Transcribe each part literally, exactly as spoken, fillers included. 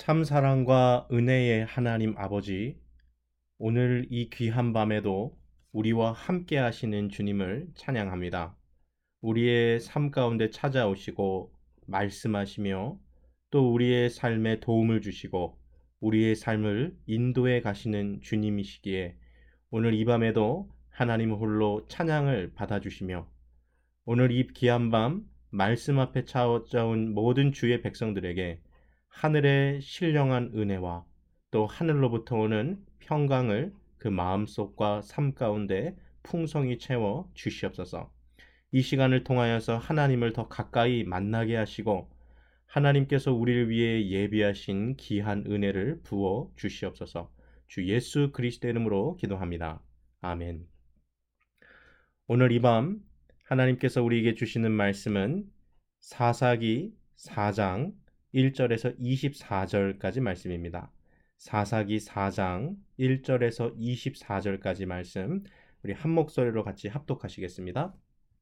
참 사랑과 은혜의 하나님 아버지, 오늘 이 귀한 밤에도 우리와 함께 하시는 주님을 찬양합니다. 우리의 삶 가운데 찾아오시고 말씀하시며 또 우리의 삶에 도움을 주시고 우리의 삶을 인도해 가시는 주님이시기에 오늘 이 밤에도 하나님 홀로 찬양을 받아주시며 오늘 이 귀한 밤 말씀 앞에 찾아온 모든 주의 백성들에게 하늘의 신령한 은혜와 또 하늘로부터 오는 평강을 그 마음속과 삶 가운데 풍성히 채워 주시옵소서. 이 시간을 통하여서 하나님을 더 가까이 만나게 하시고 하나님께서 우리를 위해 예비하신 귀한 은혜를 부어 주시옵소서. 주 예수 그리스도 이름으로 기도합니다. 아멘. 오늘 이 밤 하나님께서 우리에게 주시는 말씀은 사사기 사 장 일 절에서 이십사 절까지 말씀입니다. 사사기 사 장 일 절에서 이십사 절까지 말씀 우리 한 목소리로 같이 합독하시겠습니다.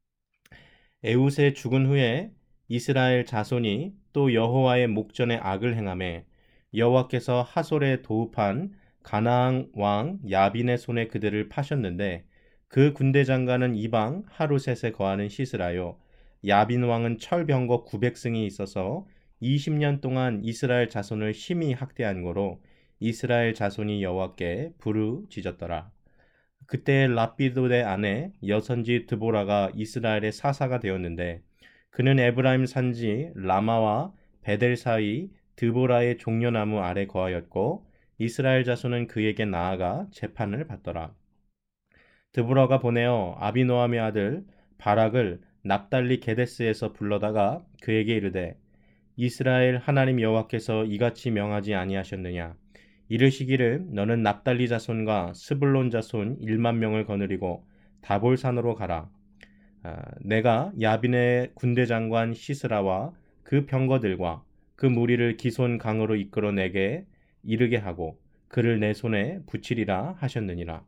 에훗의 죽은 후에 이스라엘 자손이 또 여호와의 목전에 악을 행하매 여호와께서 하솔에 도읍한 가나안 왕 야빈의 손에 그들을 파셨는데 그 군대 장관은 이방 하루셋에 거하는 시스라요. 야빈 왕은 철병거 구백 승이 있어서 이십 년 동안 이스라엘 자손을 심히 학대한 거로 이스라엘 자손이 여호와께 부르짖었더라. 그때 라피도의 아내 여선지 드보라가 이스라엘의 사사가 되었는데 그는 에브라임 산지 라마와 베델 사이 드보라의 종려나무 아래 거하였고 이스라엘 자손은 그에게 나아가 재판을 받더라. 드보라가 보내어 아비노함의 아들 바락을 납달리 게데스에서 불러다가 그에게 이르되 이스라엘 하나님 여호와께서 이같이 명하지 아니하셨느냐. 이르시기를 너는 납달리 자손과 스불론 자손 일만 명을 거느리고 다볼산으로 가라. 아, 내가 야빈의 군대 장관 시스라와 그 병거들과 그 무리를 기손 강으로 이끌어 내게 이르게 하고 그를 내 손에 붙이리라 하셨느니라.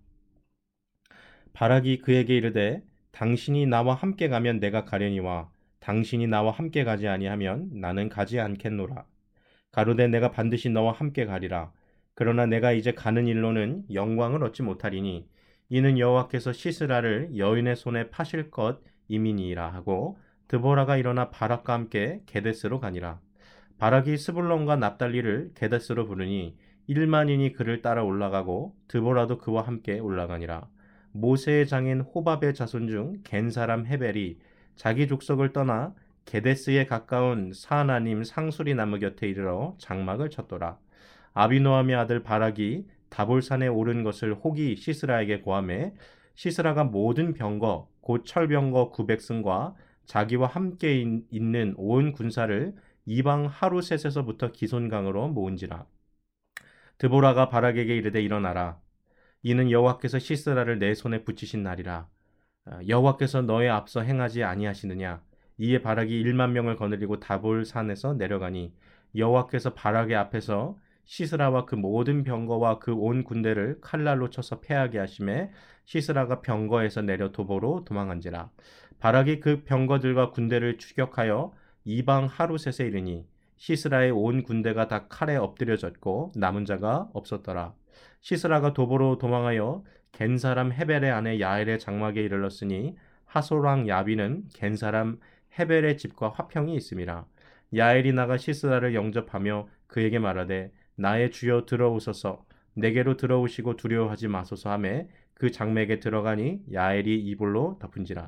바락이 그에게 이르되 당신이 나와 함께 가면 내가 가려니와 당신이 나와 함께 가지 아니하면 나는 가지 않겠노라. 가로되 내가 반드시 너와 함께 가리라. 그러나 내가 이제 가는 일로는 영광을 얻지 못하리니 이는 여호와께서 시스라를 여인의 손에 파실 것임이니이라 하고 드보라가 일어나 바락과 함께 게데스로 가니라. 바락이 스불론과 납달리를 게데스로 부르니 일만인이 그를 따라 올라가고 드보라도 그와 함께 올라가니라. 모세의 장인 호밥의 자손 중 겐 사람 헤벨이 자기 족속을 떠나 게데스에 가까운 사하나님 상수리 나무 곁에 이르러 장막을 쳤더라. 아비노함의 아들 바락이 다볼산에 오른 것을 혹이 시스라에게 고하매 시스라가 모든 병거 곧 철병거 구백 승과 자기와 함께 있는 온 군사를 이방 하루셋에서부터 기손강으로 모은지라. 드보라가 바락에게 이르되 일어나라. 이는 여호와께서 시스라를 내 손에 붙이신 날이라. 여호와께서 너의 앞서 행하지 아니하시느냐. 이에 바락이 일만 명을 거느리고 다볼산에서 내려가니 여호와께서 바락의 앞에서 시스라와 그 모든 병거와 그 온 군대를 칼날로 쳐서 패하게 하심에 시스라가 병거에서 내려 도보로 도망한지라. 바락이 그 병거들과 군대를 추격하여 이방 하루셋에 이르니 시스라의 온 군대가 다 칼에 엎드려졌고 남은 자가 없었더라. 시스라가 도보로 도망하여 겐 사람 헤벨의 아내 야엘의 장막에 이르렀으니 하솔왕 야빈은 겐 사람 헤벨의 집과 화평이 있음이라. 야엘이 나가 시스라를 영접하며 그에게 말하되 나의 주여 들어오소서. 내게로 들어오시고 두려워하지 마소서 하매 그 장막에 들어가니 야엘이 이불로 덮은지라.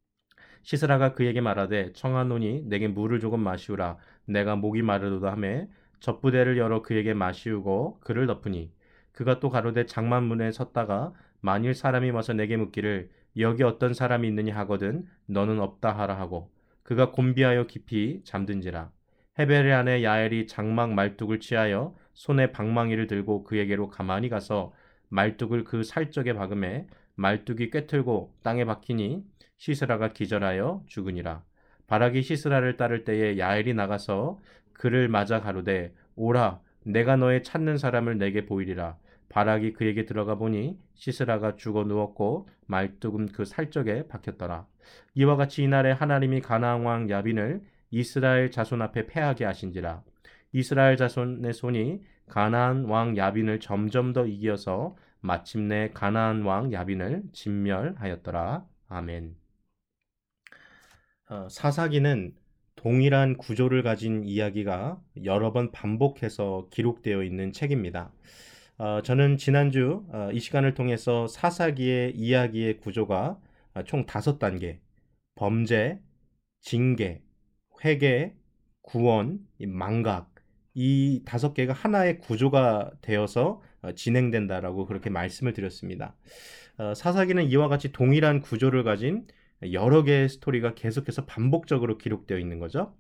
시스라가 그에게 말하되 청하노니 내게 물을 조금 마시우라. 내가 목이 마르도다 하매 젖부대를 열어 그에게 마시우고 그를 덮으니 그가 또 가로되 장막문에 섰다가 만일 사람이 와서 내게 묻기를 여기 어떤 사람이 있느냐 하거든 너는 없다 하라 하고 그가 곤비하여 깊이 잠든지라. 헤벨의 아내 야엘이 장막 말뚝을 취하여 손에 방망이를 들고 그에게로 가만히 가서 말뚝을 그 살적에 박음에 말뚝이 꿰틀고 땅에 박히니 시스라가 기절하여 죽으니라. 바락이 시스라를 따를 때에 야엘이 나가서 그를 맞아 가로되 오라 내가 너의 찾는 사람을 내게 보이리라. 바락이 그에게 들어가 보니 시스라가 죽어 누웠고 말뚝은 그 살적에 박혔더라. 이와 같이 이날에 하나님이 가나안 왕 야빈을 이스라엘 자손 앞에 패하게 하신지라. 이스라엘 자손의 손이 가나안 왕 야빈을 점점 더 이겨서 마침내 가나안 왕 야빈을 진멸하였더라. 아멘. 어, 사사기는 동일한 구조를 가진 이야기가 여러 번 반복해서 기록되어 있는 책입니다. 어, 저는 지난주 어, 이 시간을 통해서 사사기의 이야기의 구조가 어, 총 다섯 단계, 범죄, 징계, 회개, 구원, 망각, 이 다섯 개가 하나의 구조가 되어서 어, 진행된다라고 그렇게 말씀을 드렸습니다. 어, 사사기는 이와 같이 동일한 구조를 가진 여러 개의 스토리가 계속해서 반복적으로 기록되어 있는 거죠.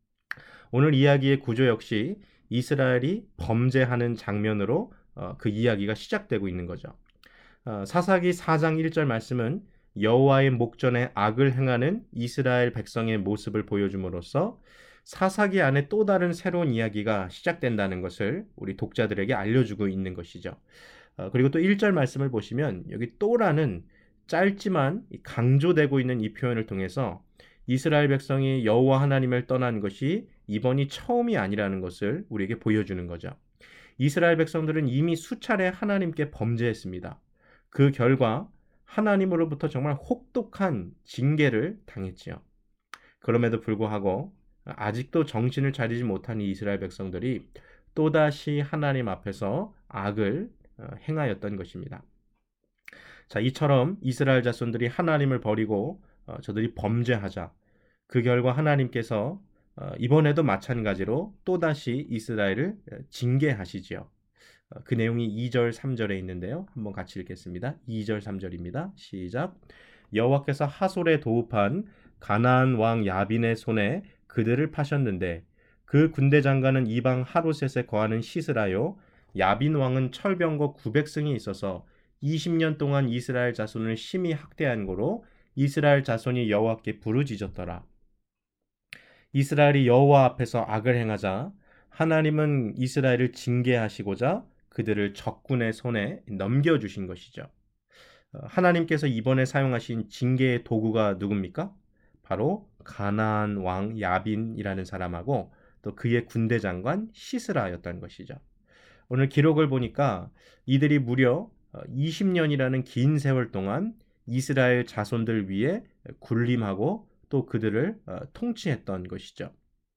오늘 이야기의 구조 역시 이스라엘이 범죄하는 장면으로 어, 그 이야기가 시작되고 있는 거죠. 어, 사사기 사 장 일 절 말씀은 여호와의 목전에 악을 행하는 이스라엘 백성의 모습을 보여줌으로써 사사기 안에 또 다른 새로운 이야기가 시작된다는 것을 우리 독자들에게 알려주고 있는 것이죠. 어, 그리고 또 일 절 말씀을 보시면 여기 또라는 짧지만 강조되고 있는 이 표현을 통해서 이스라엘 백성이 여호와 하나님을 떠난 것이 이번이 처음이 아니라는 것을 우리에게 보여주는 거죠. 이스라엘 백성들은 이미 수차례 하나님께 범죄했습니다. 그 결과 하나님으로부터 정말 혹독한 징계를 당했지요. 그럼에도 불구하고 아직도 정신을 차리지 못한 이 이스라엘 백성들이 또다시 하나님 앞에서 악을 행하였던 것입니다. 자, 이처럼 이스라엘 자손들이 하나님을 버리고 어, 저들이 범죄하자 그 결과 하나님께서 어, 이번에도 마찬가지로 또다시 이스라엘을 징계하시지요. 어, 그 내용이 이 절 삼 절에 있는데요. 한번 같이 읽겠습니다. 이 절 삼 절입니다. 시작. 여호와께서 하솔에 도읍한 가나안 왕 야빈의 손에 그들을 파셨는데 그 군대 장관은 이방 하로셋에 거하는 시스라요. 야빈 왕은 철병거 구백 승이 있어서 이십 년 동안 이스라엘 자손을 심히 학대한 고로 이스라엘 자손이 여호와께 부르짖었더라. 이스라엘이 여호와 앞에서 악을 행하자 하나님은 이스라엘을 징계하시고자 그들을 적군의 손에 넘겨주신 것이죠. 하나님께서 이번에 사용하신 징계의 도구가 누굽니까? 바로 가나안 왕 야빈이라는 사람하고 또 그의 군대 장관 시스라였던 것이죠. 오늘 기록을 보니까 이들이 무려 이십 년이라는 긴 세월 동안 이스라엘 자손들 위에 군림하고 또 그들을 통치했던 것이죠.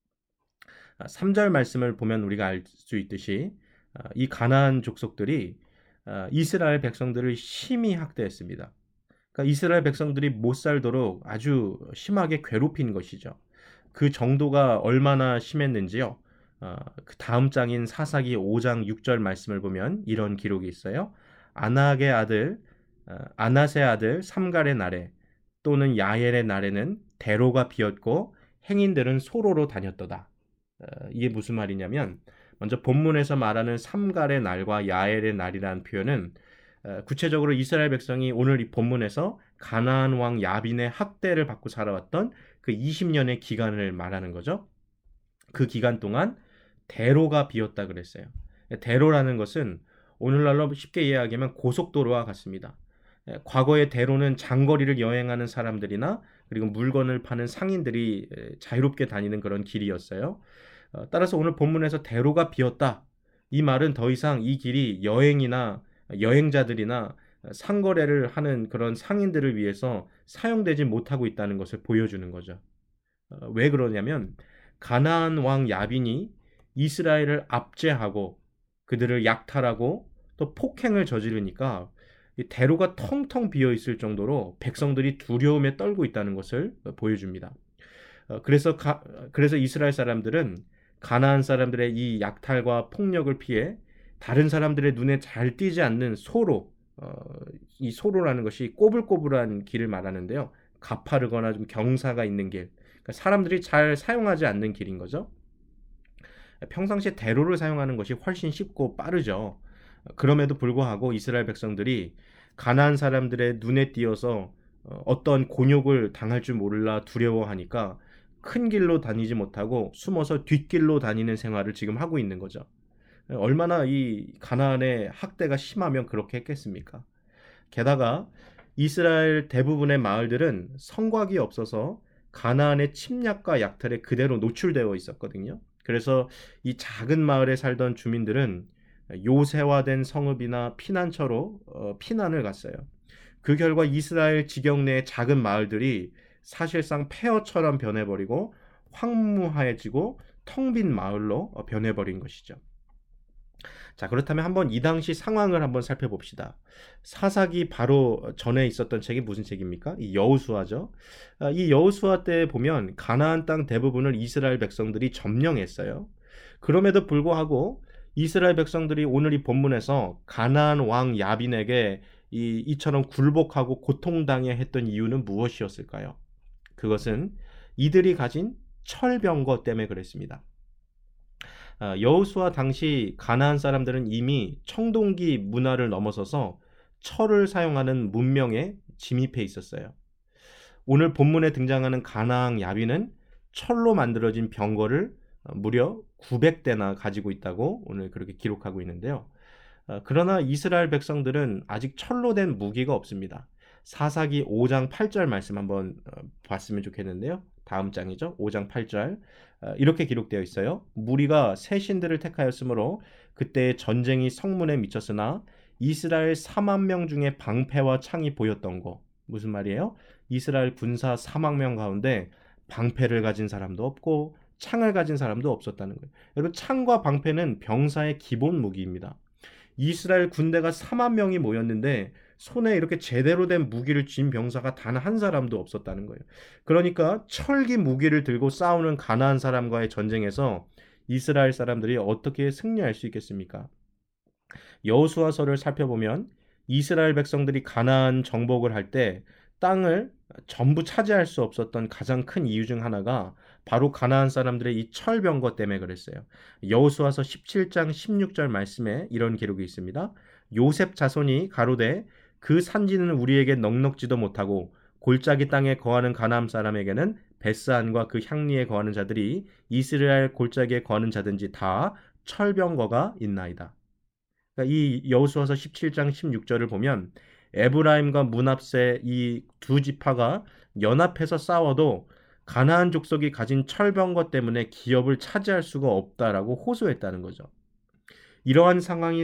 삼 절 말씀을 보면 우리가 알 수 있듯이 이 가나안 족속들이 이스라엘 백성들을 심히 학대했습니다. 그러니까 이스라엘 백성들이 못 살도록 아주 심하게 괴롭힌 것이죠. 그 정도가 얼마나 심했는지요. 어, 그 다음 장인 사사기 오 장 육 절 말씀을 보면 이런 기록이 있어요. 아낙의 아들 어, 아낫의 아들 삼갈의 날에 또는 야엘의 날에는 대로가 비었고 행인들은 소로로 다녔도다. 어, 이게 무슨 말이냐면 먼저 본문에서 말하는 삼갈의 날과 야엘의 날이라는 표현은 어, 구체적으로 이스라엘 백성이 오늘 이 본문에서 가나안 왕 야빈의 학대를 받고 살아왔던 그 이십 년의 기간을 말하는 거죠. 그 기간 동안 대로가 비었다 그랬어요. 대로라는 것은 오늘날로 쉽게 이야기하면 고속도로와 같습니다. 과거의 대로는 장거리를 여행하는 사람들이나 그리고 물건을 파는 상인들이 자유롭게 다니는 그런 길이었어요. 따라서 오늘 본문에서 대로가 비었다. 이 말은 더 이상 이 길이 여행이나 여행자들이나 상거래를 하는 그런 상인들을 위해서 사용되지 못하고 있다는 것을 보여주는 거죠. 왜 그러냐면 가나안 왕 야빈이 이스라엘을 압제하고 그들을 약탈하고 또 폭행을 저지르니까 대로가 텅텅 비어 있을 정도로 백성들이 두려움에 떨고 있다는 것을 보여줍니다. 그래서 가, 그래서 이스라엘 사람들은 가나안 사람들의 이 약탈과 폭력을 피해 다른 사람들의 눈에 잘 띄지 않는 소로, 어, 이 소로라는 것이 꼬불꼬불한 길을 말하는데요. 가파르거나 좀 경사가 있는 길, 그러니까 사람들이 잘 사용하지 않는 길인 거죠. 평상시에 대로를 사용하는 것이 훨씬 쉽고 빠르죠. 그럼에도 불구하고 이스라엘 백성들이 가나안 사람들의 눈에 띄어서 어떤 곤욕을 당할 줄 몰라 두려워하니까 큰 길로 다니지 못하고 숨어서 뒷길로 다니는 생활을 지금 하고 있는 거죠. 얼마나 이 가나안의 학대가 심하면 그렇게 했겠습니까? 게다가 이스라엘 대부분의 마을들은 성곽이 없어서 가나안의 침략과 약탈에 그대로 노출되어 있었거든요. 그래서 이 작은 마을에 살던 주민들은 요새화된 성읍이나 피난처로 어, 피난을 갔어요. 그 결과 이스라엘 지경 내의 작은 마을들이 사실상 폐허처럼 변해버리고 황무해지고 텅 빈 마을로 어, 변해버린 것이죠. 자, 그렇다면 한번 이 당시 상황을 한번 살펴봅시다. 사사기 바로 전에 있었던 책이 무슨 책입니까? 이 여호수아죠. 아, 이 여호수아 때 보면 가나안 땅 대부분을 이스라엘 백성들이 점령했어요. 그럼에도 불구하고 이스라엘 백성들이 오늘 이 본문에서 가나안 왕 야빈에게 이, 이처럼 굴복하고 고통당해 했던 이유는 무엇이었을까요? 그것은 이들이 가진 철병거 때문에 그랬습니다. 여호수아 당시 가나안 사람들은 이미 청동기 문화를 넘어서서 철을 사용하는 문명에 진입해 있었어요. 오늘 본문에 등장하는 가나안 야빈은 철로 만들어진 병거를 무려 구백 대나 가지고 있다고 오늘 그렇게 기록하고 있는데요. 그러나 이스라엘 백성들은 아직 철로 된 무기가 없습니다. 사사기 오 장 팔 절 말씀 한번 봤으면 좋겠는데요. 다음 장이죠. 오 장 팔 절. 이렇게 기록되어 있어요. 무리가 새 신들을 택하였으므로 그때 전쟁이 성문에 미쳤으나 이스라엘 사만 명 중에 방패와 창이 보였던 거. 무슨 말이에요? 이스라엘 군사 사만 명 가운데 방패를 가진 사람도 없고 창을 가진 사람도 없었다는 거예요. 여러분, 창과 방패는 병사의 기본 무기입니다. 이스라엘 군대가 사만 명이 모였는데 손에 이렇게 제대로 된 무기를 쥔 병사가 단 한 사람도 없었다는 거예요. 그러니까 철기 무기를 들고 싸우는 가나안 사람과의 전쟁에서 이스라엘 사람들이 어떻게 승리할 수 있겠습니까? 여호수아서를 살펴보면 이스라엘 백성들이 가나안 정복을 할 때 땅을 전부 차지할 수 없었던 가장 큰 이유 중 하나가 바로 가나안 사람들의 이 철병거 때문에 그랬어요. 여호수아서 십칠 장 십육 절 말씀에 이런 기록이 있습니다. 요셉 자손이 가로되 그 산지는 우리에게 넉넉지도 못하고 골짜기 땅에 거하는 가나안 사람에게는 베스안과 그 향리에 거하는 자들이 이스라엘 골짜기에 거하는 자든지 다 철병거가 있나이다. 그러니까 이 여호수아서 십칠 장 십육 절을 보면 에브라임과 므낫세 이 두 지파가 연합해서 싸워도 가나안 족속이 가진 철병거 때문에 기업을 차지할 수가 없다라고 호소했다는 거죠. 이러한 상황이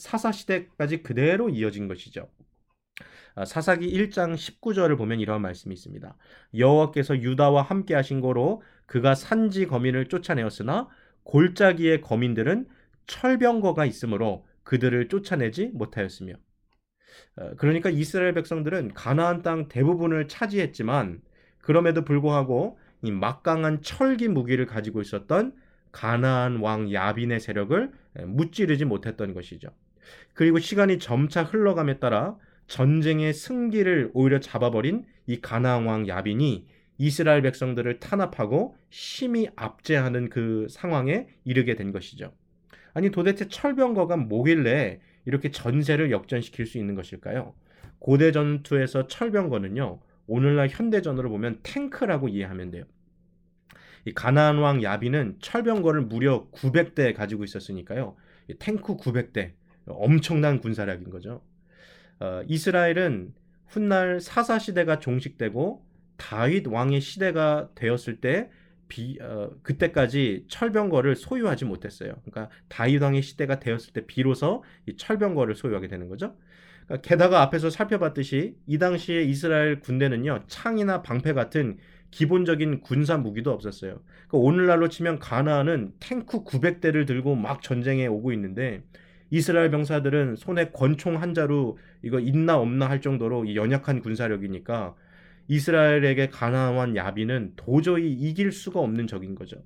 사사시대까지 그대로 이어진 것이죠. 사사기 일 장 십구 절을 보면 이러한 말씀이 있습니다. 여호와께서 유다와 함께 하신 거로 그가 산지 거민을 쫓아내었으나 골짜기의 거민들은 철병거가 있으므로 그들을 쫓아내지 못하였으며. 그러니까 이스라엘 백성들은 가나안 땅 대부분을 차지했지만 그럼에도 불구하고 이 막강한 철기 무기를 가지고 있었던 가나안 왕 야빈의 세력을 무찌르지 못했던 것이죠. 그리고 시간이 점차 흘러감에 따라 전쟁의 승기를 오히려 잡아버린 이 가나안 왕 야빈이 이스라엘 백성들을 탄압하고 심히 압제하는 그 상황에 이르게 된 것이죠. 아니, 도대체 철병거가 뭐길래 이렇게 전세를 역전시킬 수 있는 것일까요? 고대 전투에서 철병거는요, 오늘날 현대전으로 보면 탱크라고 이해하면 돼요. 이 가나안 왕 야빈은 철병거를 무려 구백 대 가지고 있었으니까요. 탱크 구백 대, 엄청난 군사력인 거죠. 어, 이스라엘은 훗날 사사 시대가 종식되고 다윗 왕의 시대가 되었을 때 비, 어, 그때까지 철병거를 소유하지 못했어요. 그러니까 다윗 왕의 시대가 되었을 때 비로소 이 철병거를 소유하게 되는 거죠. 그러니까 게다가 앞에서 살펴봤듯이 이 당시에 이스라엘 군대는요, 창이나 방패 같은 기본적인 군사 무기도 없었어요. 그러니까 오늘날로 치면 가나안은 탱크 구백 대를 들고 막 전쟁에 오고 있는데 이스라엘 병사들은 손에 권총 한 자루 이거 있나 없나 할 정도로 연약한 군사력이니까 이스라엘에게 가나안 야빈은 도저히 이길 수가 없는 적인 거죠.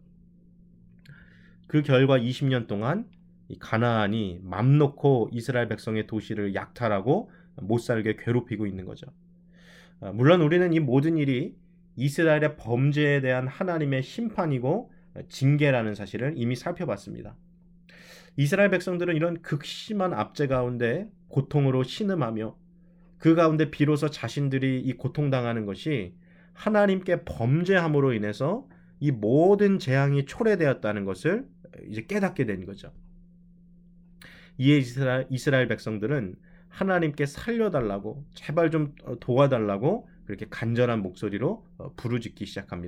그 결과 이십 년 동안 가나안이 맘 놓고 이스라엘 백성의 도시를 약탈하고 못살게 괴롭히고 있는 거죠. 물론 우리는 이 모든 일이 이스라엘의 범죄에 대한 하나님의 심판이고 징계라는 사실을 이미 살펴봤습니다. 이스라엘 백성들은 이런 극심한 압제 가운데 고통으로 신음하며 그 가운데 비로소 자신들이 이 고통당하는 것이 하나님께 범죄함으로 인해서 이 모든 재앙이 초래되었다는 것을 이제 깨닫게 된 거죠. 이에 이스라엘, 이스라엘 백성들은 하나님께 살려달라고, 제발 좀 도와달라고 그렇게 간절한 목소리로 부르짖기 시작합니다.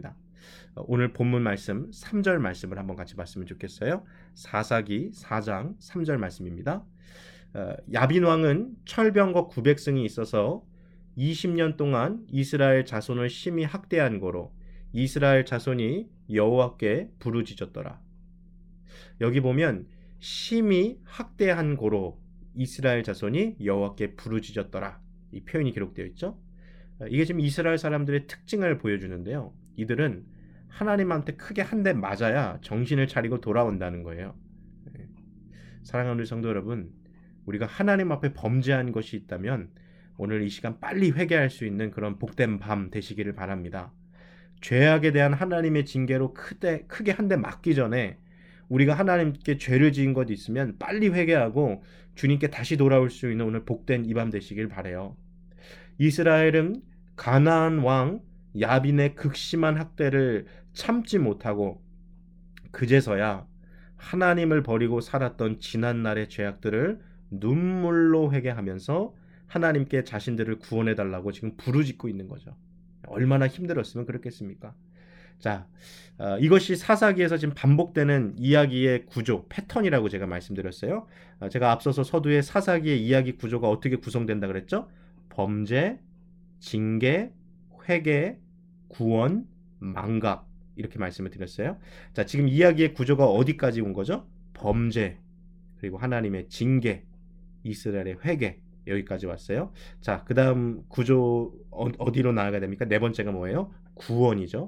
오늘 본문 말씀 삼 절 말씀을 한번 같이 봤으면 좋겠어요. 사사기 사 장 삼 절 말씀입니다. 야빈 왕은 철병거 구백 승이 있어서 이십 년 동안 이스라엘 자손을 심히 학대한 고로 이스라엘 자손이 여호와께 부르짖었더라. 여기 보면 심히 학대한 고로 이스라엘 자손이 여호와께 부르짖었더라. 이 표현이 기록되어 있죠. 이게 지금 이스라엘 사람들의 특징을 보여주는데요. 이들은 하나님한테 크게 한 대 맞아야 정신을 차리고 돌아온다는 거예요. 사랑하는 우리 성도 여러분, 우리가 하나님 앞에 범죄한 것이 있다면 오늘 이 시간 빨리 회개할 수 있는 그런 복된 밤 되시기를 바랍니다. 죄악에 대한 하나님의 징계로 크게, 크게 한 대 맞기 전에 우리가 하나님께 죄를 지은 것 있으면 빨리 회개하고 주님께 다시 돌아올 수 있는 오늘 복된 이 밤 되시길 바라요. 이스라엘은 가나안 왕 야빈의 극심한 학대를 참지 못하고 그제서야 하나님을 버리고 살았던 지난날의 죄악들을 눈물로 회개하면서 하나님께 자신들을 구원해달라고 지금 부르짖고 있는 거죠. 얼마나 힘들었으면 그렇겠습니까? 자, 어, 이것이 사사기에서 지금 반복되는 이야기의 구조, 패턴이라고 제가 말씀드렸어요. 어, 제가 앞서서 서두에 사사기의 이야기 구조가 어떻게 구성된다 그랬죠? 범죄, 징계, 회개, 구원, 망각 이렇게 말씀을 드렸어요. 자, 지금 이야기의 구조가 어디까지 온 거죠? 범죄, 그리고 하나님의 징계, 이스라엘의 회개 여기까지 왔어요. 자, 그 다음 구조 어, 어디로 나아가야 됩니까? 네 번째가 뭐예요? 구원이죠.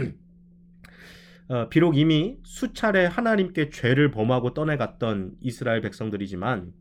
어, 비록 이미 수차례 하나님께 죄를 범하고 떠나갔던 이스라엘 백성들이지만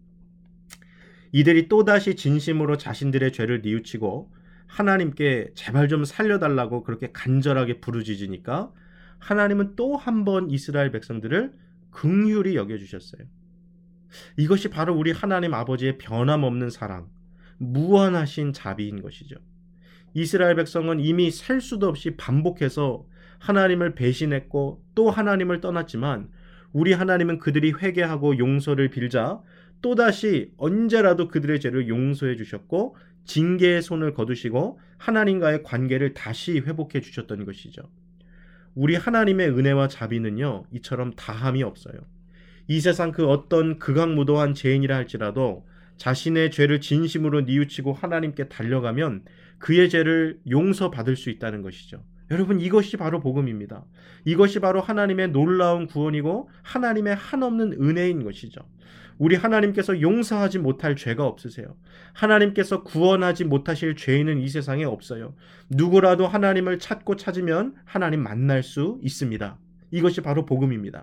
이들이 또다시 진심으로 자신들의 죄를 뉘우치고 하나님께 제발 좀 살려달라고 그렇게 간절하게 부르짖으니까 하나님은 또 한 번 이스라엘 백성들을 긍휼히 여겨주셨어요. 이것이 바로 우리 하나님 아버지의 변함없는 사랑, 무한하신 자비인 것이죠. 이스라엘 백성은 이미 셀 수도 없이 반복해서 하나님을 배신했고 또 하나님을 떠났지만 우리 하나님은 그들이 회개하고 용서를 빌자 또다시 언제라도 그들의 죄를 용서해 주셨고 징계의 손을 거두시고 하나님과의 관계를 다시 회복해 주셨던 것이죠. 우리 하나님의 은혜와 자비는요, 이처럼 다함이 없어요. 이 세상 그 어떤 극악무도한 죄인이라 할지라도 자신의 죄를 진심으로 뉘우치고 하나님께 달려가면 그의 죄를 용서받을 수 있다는 것이죠. 여러분, 이것이 바로 복음입니다. 이것이 바로 하나님의 놀라운 구원이고 하나님의 한없는 은혜인 것이죠. 우리 하나님께서 용서하지 못할 죄가 없으세요. 하나님께서 구원하지 못하실 죄인은 이 세상에 없어요. 누구라도 하나님을 찾고 찾으면 하나님 만날 수 있습니다. 이것이 바로 복음입니다.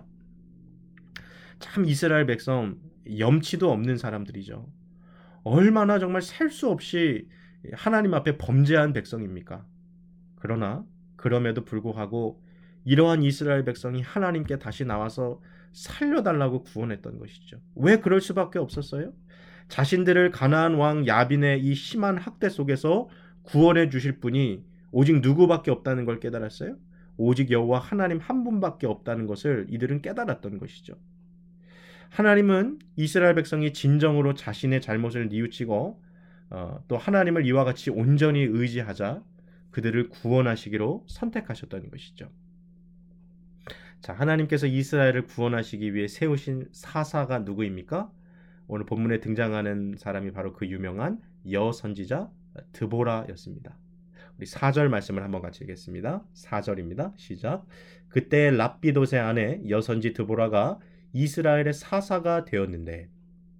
참 이스라엘 백성 염치도 없는 사람들이죠. 얼마나 정말 셀 수 없이 하나님 앞에 범죄한 백성입니까? 그러나 그럼에도 불구하고 이러한 이스라엘 백성이 하나님께 다시 나와서 살려달라고 구원했던 것이죠. 왜 그럴 수밖에 없었어요? 자신들을 가나안 왕 야빈의 이 심한 학대 속에서 구원해 주실 분이 오직 누구밖에 없다는 걸 깨달았어요. 오직 여호와 하나님 한 분밖에 없다는 것을 이들은 깨달았던 것이죠. 하나님은 이스라엘 백성이 진정으로 자신의 잘못을 뉘우치고 어, 또 하나님을 이와 같이 온전히 의지하자 그들을 구원하시기로 선택하셨던 것이죠. 자, 하나님께서 이스라엘을 구원하시기 위해 세우신 사사가 누구입니까? 오늘 본문에 등장하는 사람이 바로 그 유명한 여선지자 드보라였습니다. 우리 사 절 말씀을 한번 같이 읽겠습니다. 사 절입니다. 시작. 그때 랍비돗의 아내 여선지 드보라가 이스라엘의 사사가 되었는데,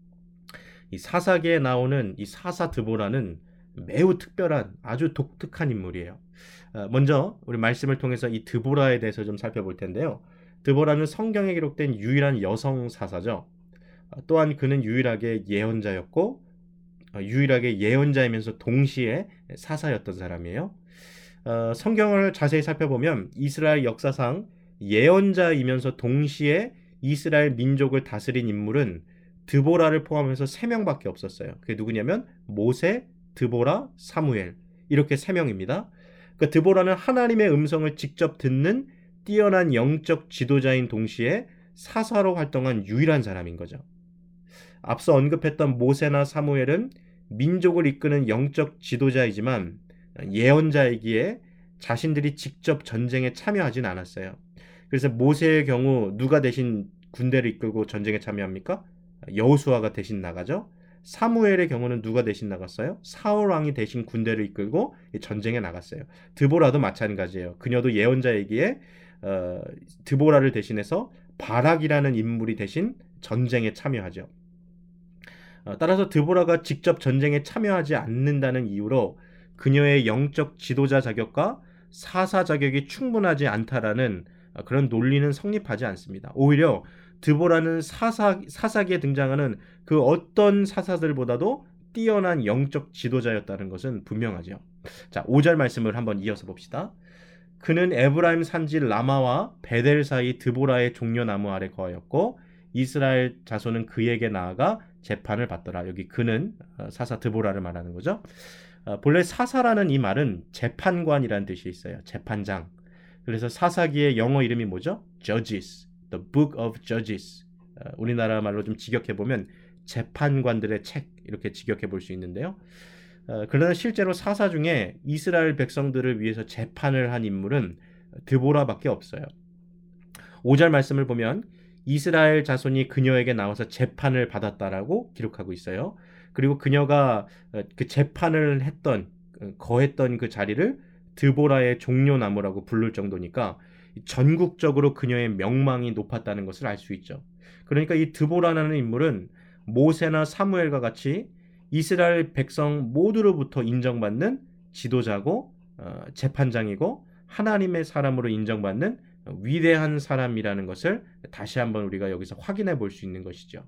이 사사기에 나오는 이 사사 드보라는 매우 특별한 아주 독특한 인물이에요. 먼저 우리 말씀을 통해서 이 드보라에 대해서 좀 살펴볼 텐데요. 드보라는 성경에 기록된 유일한 여성 사사죠. 또한 그는 유일하게 예언자였고 유일하게 예언자이면서 동시에 사사였던 사람이에요. 어, 성경을 자세히 살펴보면 이스라엘 역사상 예언자이면서 동시에 이스라엘 민족을 다스린 인물은 드보라를 포함해서 세 명밖에 없었어요. 그게 누구냐면 모세, 드보라, 사무엘 이렇게 세 명입니다. 그 드보라는 하나님의 음성을 직접 듣는 뛰어난 영적 지도자인 동시에 사사로 활동한 유일한 사람인 거죠. 앞서 언급했던 모세나 사무엘은 민족을 이끄는 영적 지도자이지만 예언자이기에 자신들이 직접 전쟁에 참여하진 않았어요. 그래서 모세의 경우 누가 대신 군대를 이끌고 전쟁에 참여합니까? 여호수아가 대신 나가죠. 사무엘의 경우는 누가 대신 나갔어요? 사울 왕이 대신 군대를 이끌고 전쟁에 나갔어요. 드보라도 마찬가지예요. 그녀도 예언자이기에 어, 드보라를 대신해서 바락이라는 인물이 대신 전쟁에 참여하죠. 어, 따라서 드보라가 직접 전쟁에 참여하지 않는다는 이유로 그녀의 영적 지도자 자격과 사사 자격이 충분하지 않다라는 그런 논리는 성립하지 않습니다. 오히려 드보라는 사사, 사사기에 등장하는 그 어떤 사사들보다도 뛰어난 영적 지도자였다는 것은 분명하죠. 자, 오 절 말씀을 한번 이어서 봅시다. 그는 에브라임 산지 라마와 베델 사이 드보라의 종려나무 아래 거하였고 이스라엘 자손은 그에게 나아가 재판을 받더라. 여기 그는 사사 드보라를 말하는 거죠. 본래 사사라는 이 말은 재판관이라는 뜻이 있어요. 재판장. 그래서 사사기의 영어 이름이 뭐죠? Judges, The Book of Judges. 우리나라 말로 좀 직역해보면 재판관들의 책, 이렇게 직역해 볼 수 있는데요. 그러나 실제로 사사 중에 이스라엘 백성들을 위해서 재판을 한 인물은 드보라밖에 없어요. 오 절 말씀을 보면 이스라엘 자손이 그녀에게 나와서 재판을 받았다라고 기록하고 있어요. 그리고 그녀가 그 재판을 했던, 거했던 그 자리를 드보라의 종려나무라고 부를 정도니까 전국적으로 그녀의 명망이 높았다는 것을 알 수 있죠. 그러니까 이 드보라라는 인물은 모세나 사무엘과 같이 이스라엘 백성 모두로부터 인정받는 지도자고 어, 재판장이고 하나님의 사람으로 인정받는 위대한 사람이라는 것을 다시 한번 우리가 여기서 확인해 볼 수 있는 것이죠.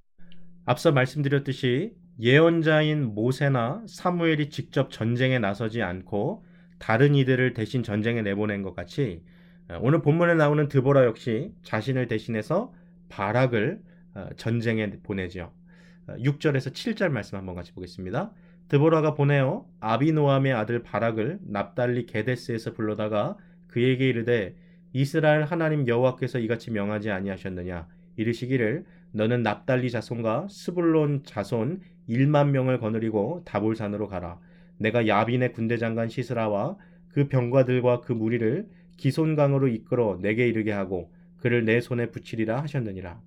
앞서 말씀드렸듯이 예언자인 모세나 사무엘이 직접 전쟁에 나서지 않고 다른 이들을 대신 전쟁에 내보낸 것 같이 오늘 본문에 나오는 드보라 역시 자신을 대신해서 바락을 전쟁에 보내죠. 육 절에서 칠 절 말씀 한번 같이 보겠습니다. 드보라가 보내어 아비노함의 아들 바락을 납달리 게데스에서 불러다가 그에게 이르되 이스라엘 하나님 여호와께서 이같이 명하지 아니하셨느냐 이르시기를 너는 납달리 자손과 스불론 자손 일만 명을 거느리고 다볼산으로 가라. 내가 야빈의 군대장관 시스라와 그 병과들과 그 무리를 기손강으로 이끌어 내게 이르게 하고 그를 내 손에 붙이리라 하셨느니라.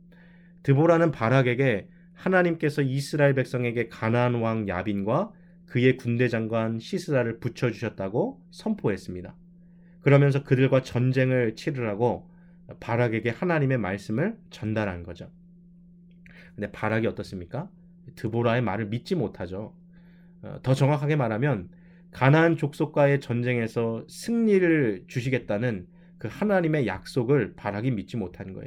드보라는 바락에게 하나님께서 이스라엘 백성에게 가나안 왕 야빈과 그의 군대장관 시스라를 붙여주셨다고 선포했습니다. 그러면서 그들과 전쟁을 치르라고 바락에게 하나님의 말씀을 전달한 거죠. 근데 바락이 어떻습니까? 드보라의 말을 믿지 못하죠. 더 정확하게 말하면 가나안 족속과의 전쟁에서 승리를 주시겠다는 그 하나님의 약속을 바락이 믿지 못한 거예요.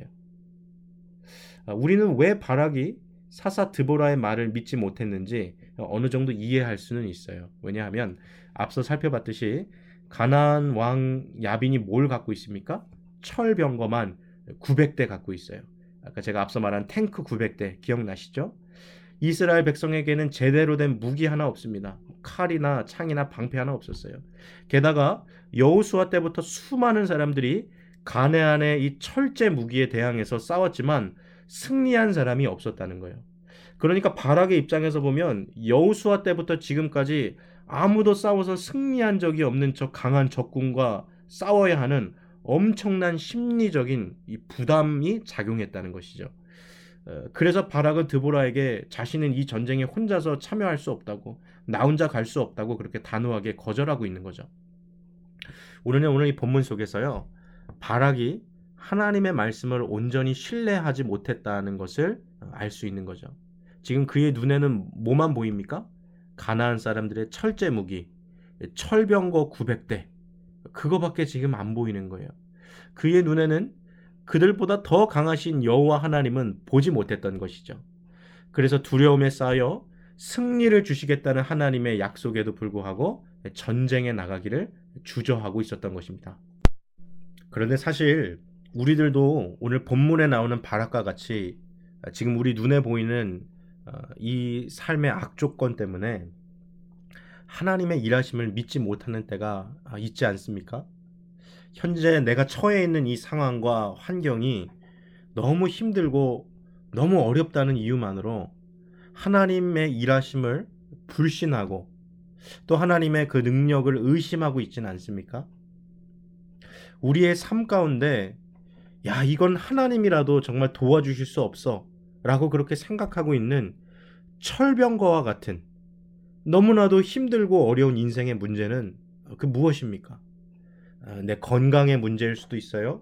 우리는 왜 바락이 사사 드보라의 말을 믿지 못했는지 어느 정도 이해할 수는 있어요. 왜냐하면 앞서 살펴봤듯이 가나안 왕 야빈이 뭘 갖고 있습니까? 철병거만 구백 대 갖고 있어요. 아까 제가 앞서 말한 탱크 구백 대 기억나시죠? 이스라엘 백성에게는 제대로 된 무기 하나 없습니다. 칼이나 창이나 방패 하나 없었어요. 게다가 여호수아 때부터 수많은 사람들이 가나안의 이 철제 무기에 대항해서 싸웠지만 승리한 사람이 없었다는 거예요. 그러니까 바락의 입장에서 보면 여호수아 때부터 지금까지 아무도 싸워서 승리한 적이 없는 저 강한 적군과 싸워야 하는 엄청난 심리적인 이 부담이 작용했다는 것이죠. 그래서 바락은 드보라에게 자신은 이 전쟁에 혼자서 참여할 수 없다고, 나 혼자 갈 수 없다고 그렇게 단호하게 거절하고 있는 거죠. 우리는 오늘 이 본문 속에서요, 바락이 하나님의 말씀을 온전히 신뢰하지 못했다는 것을 알 수 있는 거죠. 지금 그의 눈에는 뭐만 보입니까? 가나안 사람들의 철제 무기, 철병거 구백 대, 그거밖에 지금 안 보이는 거예요. 그의 눈에는 그들보다 더 강하신 여호와 하나님은 보지 못했던 것이죠. 그래서 두려움에 쌓여 승리를 주시겠다는 하나님의 약속에도 불구하고 전쟁에 나가기를 주저하고 있었던 것입니다. 그런데 사실 우리들도 오늘 본문에 나오는 바락과 같이 지금 우리 눈에 보이는 이 삶의 악조건 때문에 하나님의 일하심을 믿지 못하는 때가 있지 않습니까? 현재 내가 처해 있는 이 상황과 환경이 너무 힘들고 너무 어렵다는 이유만으로 하나님의 일하심을 불신하고 또 하나님의 그 능력을 의심하고 있지는 않습니까? 우리의 삶 가운데 야, 이건 하나님이라도 정말 도와주실 수 없어 라고 그렇게 생각하고 있는 철병거와 같은 너무나도 힘들고 어려운 인생의 문제는 그 무엇입니까? 내 건강의 문제일 수도 있어요.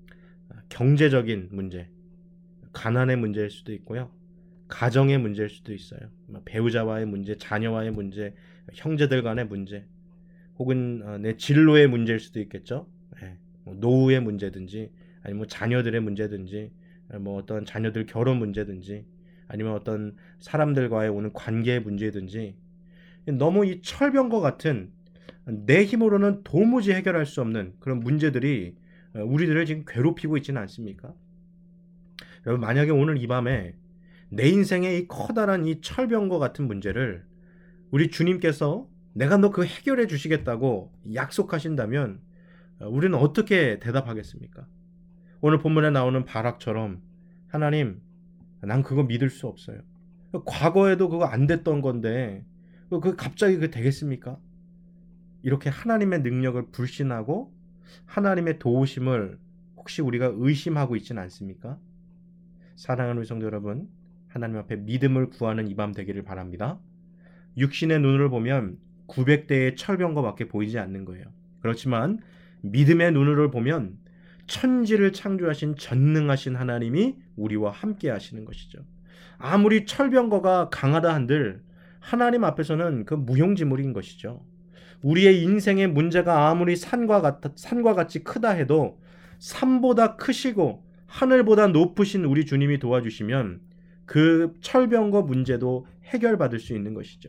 경제적인 문제, 가난의 문제일 수도 있고요. 가정의 문제일 수도 있어요. 배우자와의 문제, 자녀와의 문제, 형제들 간의 문제, 혹은 내 진로의 문제일 수도 있겠죠. 노후의 문제든지, 아니면 뭐 자녀들의 문제든지, 뭐 어떤 자녀들 결혼 문제든지, 아니면 어떤 사람들과의 오는 관계의 문제든지, 너무 이 철병과 같은 내 힘으로는 도무지 해결할 수 없는 그런 문제들이 우리들을 지금 괴롭히고 있지는 않습니까? 여러분, 만약에 오늘 이 밤에 내 인생의 이 커다란 이 철병과 같은 문제를 우리 주님께서 내가 너 그거 해결해 주시겠다고 약속하신다면 우리는 어떻게 대답하겠습니까? 오늘 본문에 나오는 바락처럼 하나님, 난 그거 믿을 수 없어요. 과거에도 그거 안 됐던 건데 그 갑자기 그 되겠습니까? 이렇게 하나님의 능력을 불신하고 하나님의 도우심을 혹시 우리가 의심하고 있지는 않습니까? 사랑하는 우리 성도 여러분, 하나님 앞에 믿음을 구하는 이 밤 되기를 바랍니다. 육신의 눈으로 보면 구백 대의 철병거밖에 보이지 않는 거예요. 그렇지만 믿음의 눈으로 보면 천지를 창조하신 전능하신 하나님이 우리와 함께 하시는 것이죠. 아무리 철병거가 강하다 한들 하나님 앞에서는 그 무용지물인 것이죠. 우리의 인생의 문제가 아무리 산과, 같, 산과 같이 크다 해도 산보다 크시고 하늘보다 높으신 우리 주님이 도와주시면 그 철병거 문제도 해결받을 수 있는 것이죠.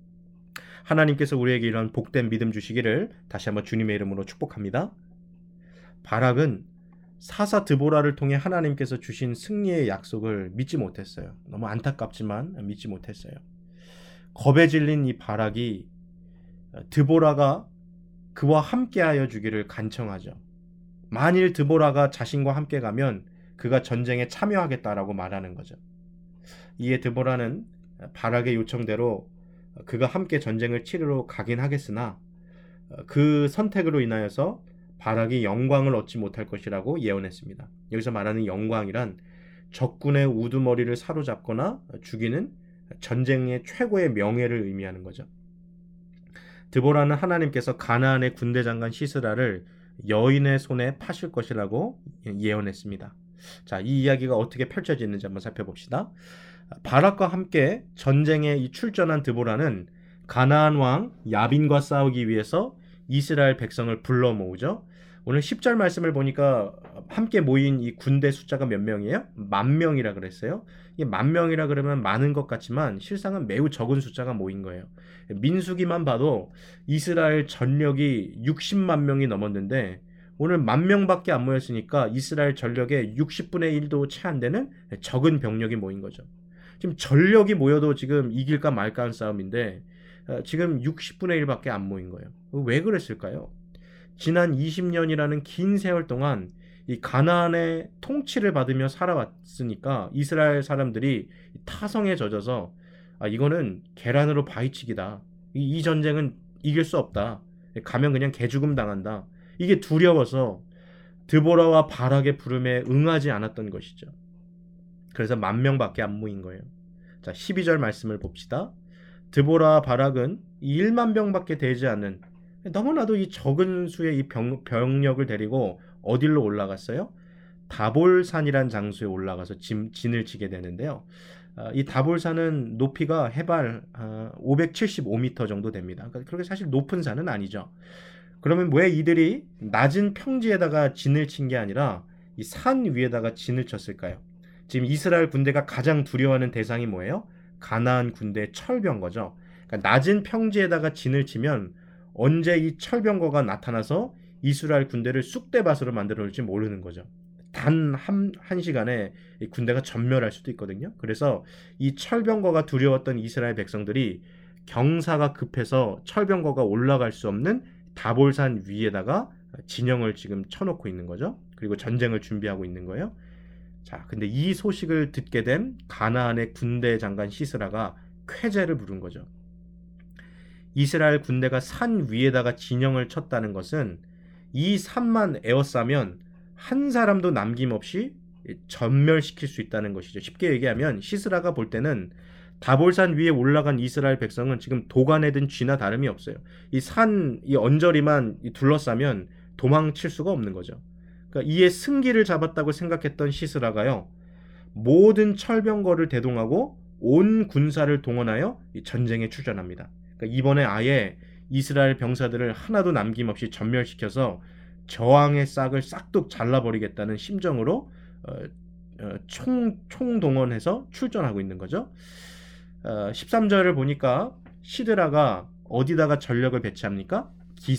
하나님께서 우리에게 이런 복된 믿음 주시기를 다시 한번 주님의 이름으로 축복합니다. 바락은 사사 드보라를 통해 하나님께서 주신 승리의 약속을 믿지 못했어요. 너무 안타깝지만 믿지 못했어요. 겁에 질린 이 바락이 드보라가 그와 함께하여 주기를 간청하죠. 만일 드보라가 자신과 함께 가면 그가 전쟁에 참여하겠다라고 말하는 거죠. 이에 드보라는 바락의 요청대로 그가 함께 전쟁을 치르러 가긴 하겠으나 그 선택으로 인하여서 바락이 영광을 얻지 못할 것이라고 예언했습니다. 여기서 말하는 영광이란 적군의 우두머리를 사로잡거나 죽이는 전쟁의 최고의 명예를 의미하는 거죠. 드보라는 하나님께서 가나안의 군대 장관 시스라를 여인의 손에 파실 것이라고 예언했습니다. 자, 이 이야기가 어떻게 펼쳐지는지 한번 살펴봅시다. 바락과 함께 전쟁에 이 출전한 드보라는 가나안 왕 야빈과 싸우기 위해서 이스라엘 백성을 불러 모으죠. 오늘 십 절 말씀을 보니까 함께 모인 이 군대 숫자가 몇 명이에요? 만 명이라 그랬어요. 이 만 명이라 그러면 많은 것 같지만 실상은 매우 적은 숫자가 모인 거예요. 민수기만 봐도 이스라엘 전력이 육십만 명이 넘었는데 오늘 만 명밖에 안 모였으니까 이스라엘 전력의 육십분의 일도 채 안 되는 적은 병력이 모인 거죠. 지금 전력이 모여도 지금 이길까 말까 하는 싸움인데 지금 육십분의 일밖에 안 모인 거예요. 왜 그랬을까요? 지난 이십 년이라는 긴 세월 동안 이 가나안의 통치를 받으며 살아왔으니까 이스라엘 사람들이 타성에 젖어서 아, 이거는 계란으로 바위치기다. 이, 이 전쟁은 이길 수 없다. 가면 그냥 개죽음 당한다. 이게 두려워서 드보라와 바락의 부름에 응하지 않았던 것이죠. 그래서 만 명밖에 안 모인 거예요. 자, 십이 절 말씀을 봅시다. 드보라와 바락은 일만 병밖에 되지 않는 너무나도 이 적은 수의 이 병, 병력을 데리고 어디로 올라갔어요? 다볼산이란 장소에 올라가서 진, 진을 치게 되는데요. 아, 이 다볼산은 높이가 해발 아, 오백칠십오 미터 정도 됩니다. 그러니까 그렇게 사실 높은 산은 아니죠. 그러면 왜 이들이 낮은 평지에다가 진을 친 게 아니라 이 산 위에다가 진을 쳤을까요? 지금 이스라엘 군대가 가장 두려워하는 대상이 뭐예요? 가나안 군대의 철병거죠. 그러니까 낮은 평지에다가 진을 치면 언제 이 철병거가 나타나서 이스라엘 군대를 쑥대밭으로 만들어 놓을지 모르는 거죠. 단 한 한 시간에 이 군대가 전멸할 수도 있거든요. 그래서 이 철병거가 두려웠던 이스라엘 백성들이 경사가 급해서 철병거가 올라갈 수 없는 다볼산 위에다가 진영을 지금 쳐놓고 있는 거죠. 그리고 전쟁을 준비하고 있는 거예요. 자, 근데 이 소식을 듣게 된 가나안의 군대 장관 시스라가 쾌제를 부른 거죠. 이스라엘 군대가 산 위에다가 진영을 쳤다는 것은 이 산만 에워싸면 한 사람도 남김없이 전멸시킬 수 있다는 것이죠. 쉽게 얘기하면 시스라가 볼 때는 다볼산 위에 올라간 이스라엘 백성은 지금 도간에 든 쥐나 다름이 없어요. 이 산, 이 언저리만 둘러싸면 도망칠 수가 없는 거죠. 그러니까 이에 승기를 잡았다고 생각했던 시스라가요, 모든 철병거를 대동하고 온 군사를 동원하여 전쟁에 출전합니다. 그러니까 이번에 아예 이스라엘 병사들을 하나도 남김없이 전멸시켜서 저항의 싹을 싹둑 잘라버리겠다는 심정으로 어, 어, 총, 총동원해서 출전하고 있는 거죠. 어, 십삼 절을 보니까 시드라가 어디다가 전력을 배치합니까?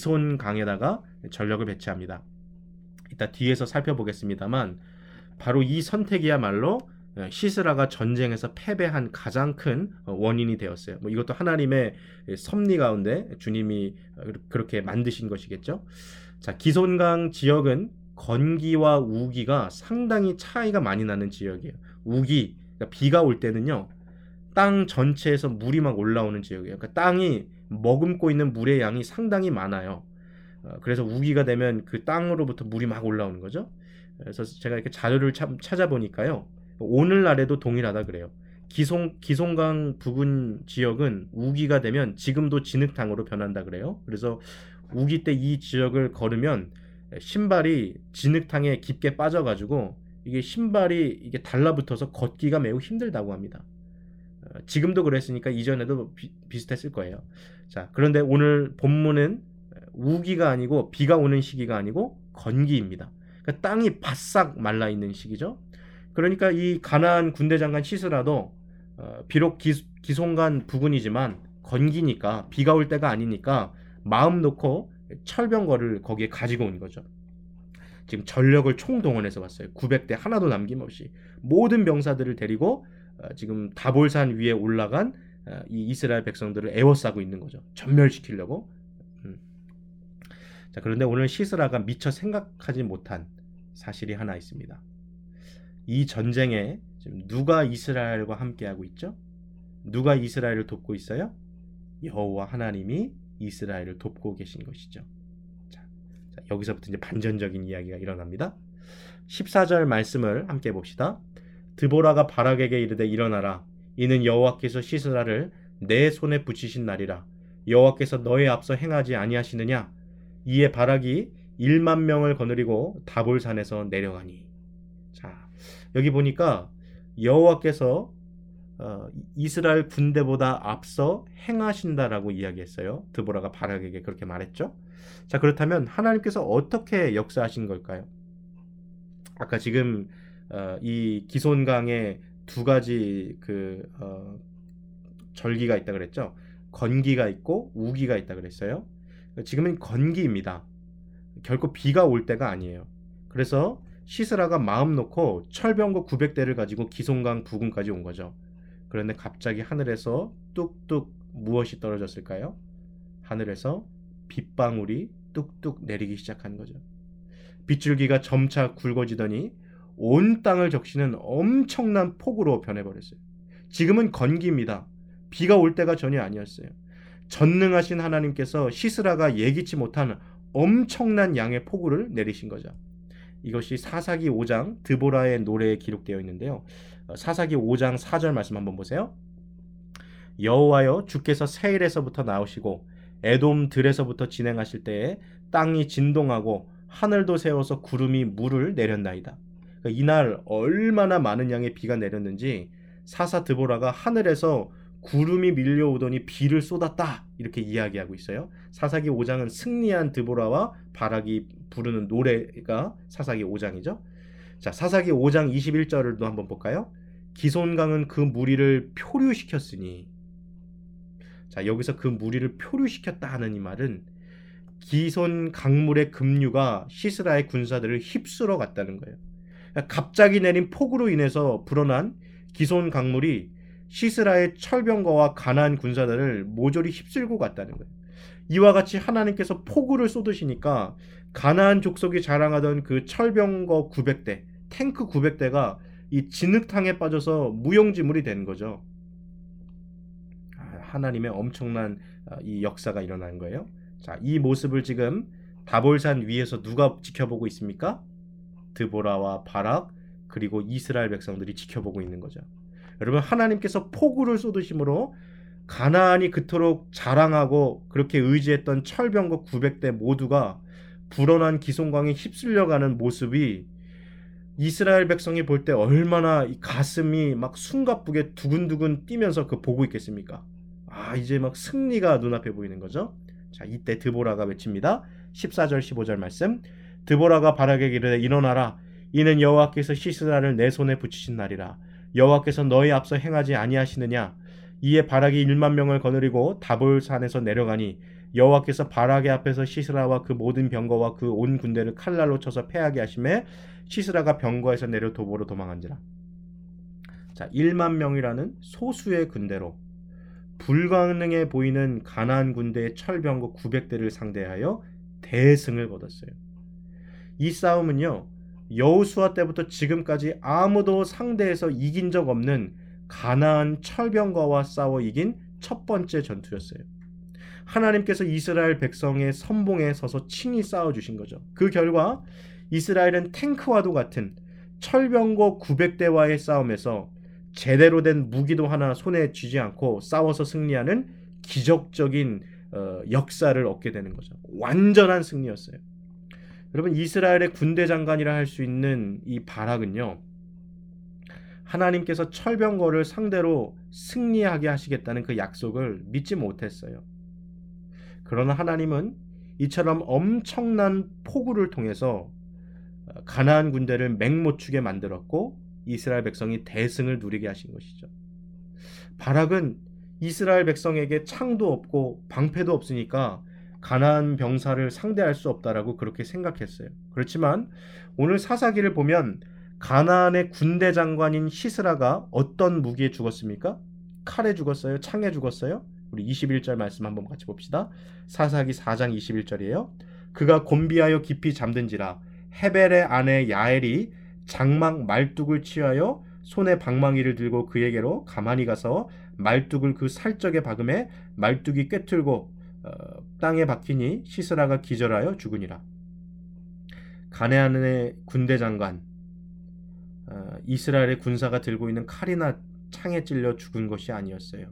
기손강에다가 전력을 배치합니다. 이따 뒤에서 살펴보겠습니다만 바로 이 선택이야말로 시스라가 전쟁에서 패배한 가장 큰 원인이 되었어요. 뭐 이것도 하나님의 섭리 가운데 주님이 그렇게 만드신 것이겠죠. 자, 기손강 지역은 건기와 우기가 상당히 차이가 많이 나는 지역이에요. 우기, 그러니까 비가 올 때는요, 땅 전체에서 물이 막 올라오는 지역이에요. 그러니까 땅이 머금고 있는 물의 양이 상당히 많아요. 그래서 우기가 되면 그 땅으로부터 물이 막 올라오는 거죠. 그래서 제가 이렇게 자료를 참 찾아보니까요, 오늘날에도 동일하다 그래요. 기송, 기송강 부근 지역은 우기가 되면 지금도 진흙탕으로 변한다 그래요. 그래서 우기 때 이 지역을 걸으면 신발이 진흙탕에 깊게 빠져가지고 이게 신발이 이게 달라붙어서 걷기가 매우 힘들다고 합니다. 어, 지금도 그랬으니까 이전에도 비, 비슷했을 거예요. 자, 그런데 오늘 본문은 우기가 아니고 비가 오는 시기가 아니고 건기입니다. 그러니까 땅이 바싹 말라 있는 시기죠. 그러니까 이 가나안 군대 장관 시스라도 어, 비록 기, 기송간 부근이지만 건기니까 비가 올 때가 아니니까 마음 놓고 철병거를 거기에 가지고 온 거죠. 지금 전력을 총동원해서 왔어요. 구백 대 하나도 남김없이 모든 병사들을 데리고 어, 지금 다볼산 위에 올라간 어, 이 이스라엘 백성들을 에워싸고 있는 거죠. 전멸시키려고. 음. 자, 그런데 오늘 시스라가 미처 생각하지 못한 사실이 하나 있습니다. 이 전쟁에 지금 누가 이스라엘과 함께하고 있죠? 누가 이스라엘을 돕고 있어요? 여호와 하나님이 이스라엘을 돕고 계신 것이죠. 자, 자, 여기서부터 이제 반전적인 이야기가 일어납니다. 십사 절 말씀을 함께 봅시다. 드보라가 바락에게 이르되 일어나라. 이는 여호와께서 시스라를 내 손에 붙이신 날이라. 여호와께서 너의 앞서 행하지 아니하시느냐? 이에 바락이 일만 명을 거느리고 다볼산에서 내려가니. 자, 여기 보니까 여호와께서 어, 이스라엘 군대보다 앞서 행하신다라고 이야기했어요. 드보라가 바락에게 그렇게 말했죠. 자, 그렇다면 하나님께서 어떻게 역사하신 걸까요? 아까 지금 어, 이 기손강에 두 가지 그 어, 절기가 있다 그랬죠. 건기가 있고 우기가 있다 그랬어요. 지금은 건기입니다. 결코 비가 올 때가 아니에요. 그래서 시스라가 마음 놓고 철병거 구백 대를 가지고 기송강 부근까지 온 거죠. 그런데 갑자기 하늘에서 뚝뚝 무엇이 떨어졌을까요? 하늘에서 빗방울이 뚝뚝 내리기 시작한 거죠. 빗줄기가 점차 굵어지더니 온 땅을 적시는 엄청난 폭우로 변해버렸어요. 지금은 건기입니다. 비가 올 때가 전혀 아니었어요. 전능하신 하나님께서 시스라가 예기치 못한 엄청난 양의 폭우를 내리신 거죠. 이것이 사사기 오 장 드보라의 노래에 기록되어 있는데요. 사사기 오 장 사 절 말씀 한번 보세요. 여호와여, 주께서 세일에서부터 나오시고 에돔 들에서부터 진행하실 때에 땅이 진동하고 하늘도 세워서 구름이 물을 내렸나이다. 그러니까 이날 얼마나 많은 양의 비가 내렸는지 사사 드보라가 하늘에서 구름이 밀려오더니 비를 쏟았다, 이렇게 이야기하고 있어요. 사사기 오 장은 승리한 드보라와 바락이 부르는 노래가 사사기 오 장이죠. 자, 사사기 오 장 이십일 절을 한번 볼까요? 기손강은 그 무리를 표류시켰으니. 자, 여기서 그 무리를 표류시켰다 하는 이 말은 기손 강물의 급류가 시스라의 군사들을 휩쓸어 갔다는 거예요. 그러니까 갑자기 내린 폭우로 인해서 불어난 기손 강물이 시스라의 철병거와 가나안 군사들을 모조리 휩쓸고 갔다는 거예요. 이와 같이 하나님께서 폭우를 쏟으시니까 가나안 족속이 자랑하던 그 철병거 구백 대, 탱크 구백 대가 이 진흙탕에 빠져서 무용지물이 된 거죠. 하나님의 엄청난 이 역사가 일어난 거예요. 자, 이 모습을 지금 다볼산 위에서 누가 지켜보고 있습니까? 드보라와 바락 그리고 이스라엘 백성들이 지켜보고 있는 거죠. 여러분, 하나님께서 폭우를 쏟으심으로 가나안이 그토록 자랑하고 그렇게 의지했던 철병거 구백 대 모두가 불어난 기송강에 휩쓸려가는 모습이 이스라엘 백성이 볼 때 얼마나 가슴이 막 숨가쁘게 두근두근 뛰면서 그 보고 있겠습니까? 아, 이제 막 승리가 눈앞에 보이는 거죠. 자, 이때 드보라가 외칩니다. 십사 절 십오 절 말씀. 드보라가 바락에게 이르되 일어나라. 이는 여호와께서 시스라를 내 손에 붙이신 날이라. 여호와께서 너희 앞서 행하지 아니하시느냐. 이에 바락이 일만 명을 거느리고 다볼산에서 내려가니 여호와께서 바락의 앞에서 시스라와 그 모든 병거와 그 온 군대를 칼날로 쳐서 패하게 하심에 시스라가 병거에서 내려 도보로 도망한지라. 자, 일만 명이라는 소수의 군대로 불가능해 보이는 가나안 군대의 철병거 구백 대를 상대하여 대승을 거뒀어요. 이 싸움은요, 여호수아 때부터 지금까지 아무도 상대에서 이긴 적 없는 가나안 철병거와 싸워 이긴 첫 번째 전투였어요. 하나님께서 이스라엘 백성의 선봉에 서서 친히 싸워주신 거죠. 그 결과 이스라엘은 탱크와도 같은 철병거 구백 대와의 싸움에서 제대로 된 무기도 하나 손에 쥐지 않고 싸워서 승리하는 기적적인 어, 역사를 얻게 되는 거죠. 완전한 승리였어요. 여러분, 이스라엘의 군대 장관이라 할 수 있는 이 바락은요, 하나님께서 철병거를 상대로 승리하게 하시겠다는 그 약속을 믿지 못했어요. 그러나 하나님은 이처럼 엄청난 폭우를 통해서 가나안 군대를 맹모추게 만들었고 이스라엘 백성이 대승을 누리게 하신 것이죠. 바락은 이스라엘 백성에게 창도 없고 방패도 없으니까 가나안 병사를 상대할 수 없다라고 그렇게 생각했어요. 그렇지만 오늘 사사기를 보면 가나안의 군대 장관인 시스라가 어떤 무기에 죽었습니까? 칼에 죽었어요? 창에 죽었어요? 우리 이십일 절 말씀 한번 같이 봅시다. 사사기 사 장 이십일 절이에요. 그가 곤비하여 깊이 잠든지라 헤벨의 아내 야엘이 장막 말뚝을 취하여 손에 방망이를 들고 그에게로 가만히 가서 말뚝을 그 살적에 박음에 말뚝이 꿰뚫고 어, 땅에 박히니 시스라가 기절하여 죽으니라. 가나안의 군대 장관 어, 이스라엘의 군사가 들고 있는 칼이나 창에 찔려 죽은 것이 아니었어요.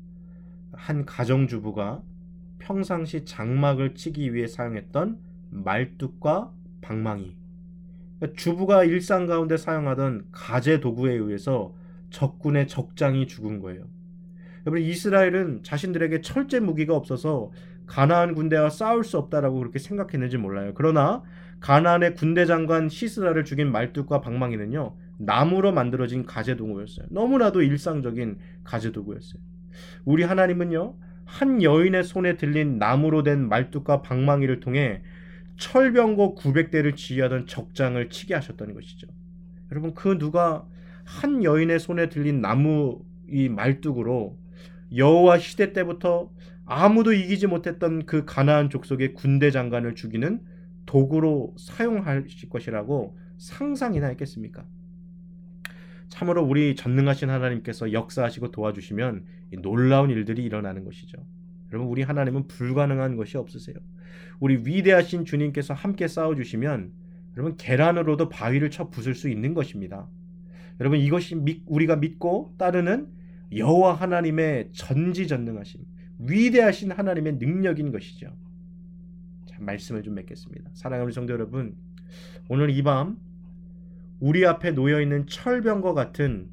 한 가정주부가 평상시 장막을 치기 위해 사용했던 말뚝과 방망이, 그러니까 주부가 일상 가운데 사용하던 가재 도구에 의해서 적군의 적장이 죽은 거예요. 여러분, 이스라엘은 자신들에게 철제 무기가 없어서 가나안 군대와 싸울 수 없다라고 그렇게 생각했는지 몰라요. 그러나 가나안의 군대 장관 시스라를 죽인 말뚝과 방망이는요, 나무로 만들어진 가재 도구였어요. 너무나도 일상적인 가재 도구였어요. 우리 하나님은요, 한 여인의 손에 들린 나무로 된 말뚝과 방망이를 통해 철병거 구백 대를 지휘하던 적장을 치게 하셨다는 것이죠. 여러분, 그 누가 한 여인의 손에 들린 나무 이 말뚝으로 여호와 시대 때부터 아무도 이기지 못했던 그 가나안 족속의 군대 장관을 죽이는 도구로 사용하실 것이라고 상상이나 했겠습니까? 참으로 우리 전능하신 하나님께서 역사하시고 도와주시면 놀라운 일들이 일어나는 것이죠. 여러분, 우리 하나님은 불가능한 것이 없으세요. 우리 위대하신 주님께서 함께 싸워주시면 여러분, 계란으로도 바위를 쳐 부술 수 있는 것입니다. 여러분, 이것이 우리가 믿고 따르는 여호와 하나님의 전지전능하심, 위대하신 하나님의 능력인 것이죠. 자, 말씀을 좀 맺겠습니다. 사랑하는 성도 여러분, 오늘 이 밤 우리 앞에 놓여있는 철병과 같은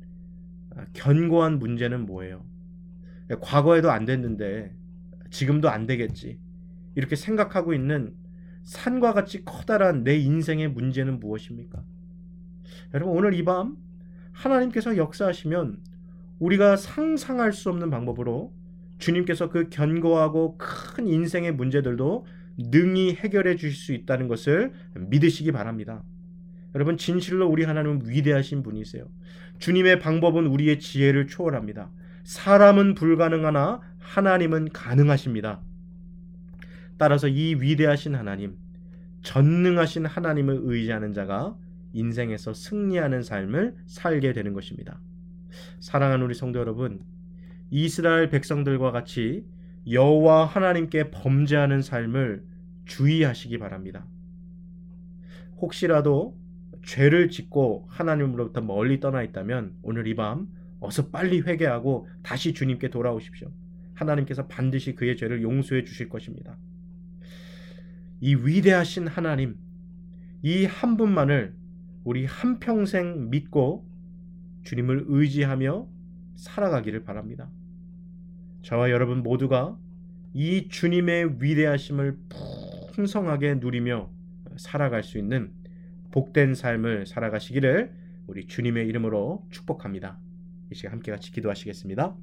견고한 문제는 뭐예요? 과거에도 안 됐는데 지금도 안 되겠지, 이렇게 생각하고 있는 산과 같이 커다란 내 인생의 문제는 무엇입니까? 여러분, 오늘 이 밤 하나님께서 역사하시면 우리가 상상할 수 없는 방법으로 주님께서 그 견고하고 큰 인생의 문제들도 능히 해결해 주실 수 있다는 것을 믿으시기 바랍니다. 여러분, 진실로 우리 하나님은 위대하신 분이세요. 주님의 방법은 우리의 지혜를 초월합니다. 사람은 불가능하나 하나님은 가능하십니다. 따라서 이 위대하신 하나님, 전능하신 하나님을 의지하는 자가 인생에서 승리하는 삶을 살게 되는 것입니다. 사랑하는 우리 성도 여러분, 이스라엘 백성들과 같이 여호와 하나님께 범죄하는 삶을 주의하시기 바랍니다. 혹시라도 죄를 짓고 하나님으로부터 멀리 떠나 있다면 오늘 이 밤 어서 빨리 회개하고 다시 주님께 돌아오십시오. 하나님께서 반드시 그의 죄를 용서해 주실 것입니다. 이 위대하신 하나님, 이 한 분만을 우리 한평생 믿고 주님을 의지하며 살아가기를 바랍니다. 저와 여러분 모두가 이 주님의 위대하심을 풍성하게 누리며 살아갈 수 있는 복된 삶을 살아가시기를 우리 주님의 이름으로 축복합니다. 이 시간 함께 같이 기도하시겠습니다.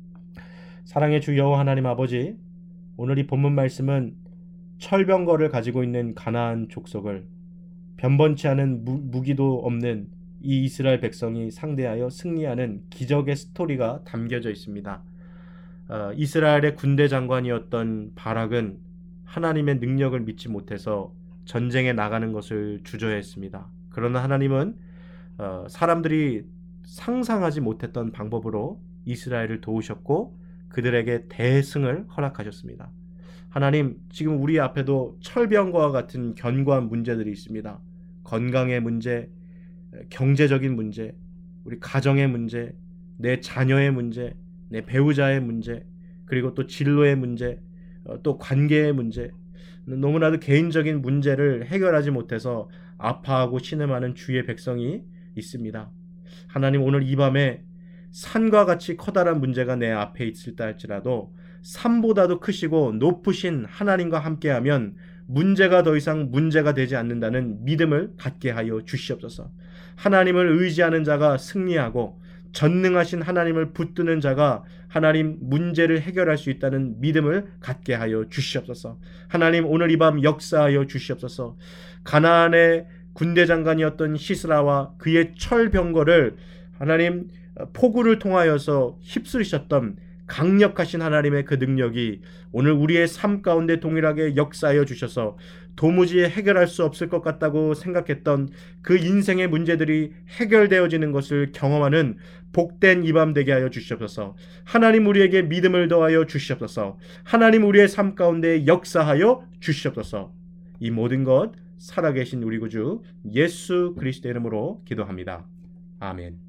사랑의 주 여호와 하나님 아버지, 오늘 이 본문 말씀은 철병거를 가지고 있는 가나안 족속을 변번치 않은 무, 무기도 없는 이 이스라엘 백성이 상대하여 승리하는 기적의 스토리가 담겨져 있습니다. 어, 이스라엘의 군대 장관이었던 바락은 하나님의 능력을 믿지 못해서 전쟁에 나가는 것을 주저했습니다. 그러나 하나님은 어, 사람들이 상상하지 못했던 방법으로 이스라엘을 도우셨고 그들에게 대승을 허락하셨습니다. 하나님, 지금 우리 앞에도 철병과 같은 견고한 문제들이 있습니다. 건강의 문제, 경제적인 문제, 우리 가정의 문제, 내 자녀의 문제, 내 배우자의 문제, 그리고 또 진로의 문제, 또 관계의 문제, 너무나도 개인적인 문제를 해결하지 못해서 아파하고 신음하는 주의 백성이 있습니다. 하나님, 오늘 이 밤에 산과 같이 커다란 문제가 내 앞에 있을다 할지라도 산보다도 크시고 높으신 하나님과 함께하면 문제가 더 이상 문제가 되지 않는다는 믿음을 갖게 하여 주시옵소서. 하나님을 의지하는 자가 승리하고 전능하신 하나님을 붙드는 자가 하나님 문제를 해결할 수 있다는 믿음을 갖게 하여 주시옵소서. 하나님, 오늘 이 밤 역사하여 주시옵소서. 가나안의 군대 장관이었던 시스라와 그의 철병거를 하나님 포구를 통하여서 휩쓸으셨던 강력하신 하나님의 그 능력이 오늘 우리의 삶 가운데 동일하게 역사하여 주셔서 도무지 해결할 수 없을 것 같다고 생각했던 그 인생의 문제들이 해결되어지는 것을 경험하는 복된 이 밤 되게 하여 주시옵소서. 하나님, 우리에게 믿음을 더하여 주시옵소서. 하나님, 우리의 삶 가운데 역사하여 주시옵소서. 이 모든 것 살아계신 우리 구주 예수 그리스도의 이름으로 기도합니다. 아멘.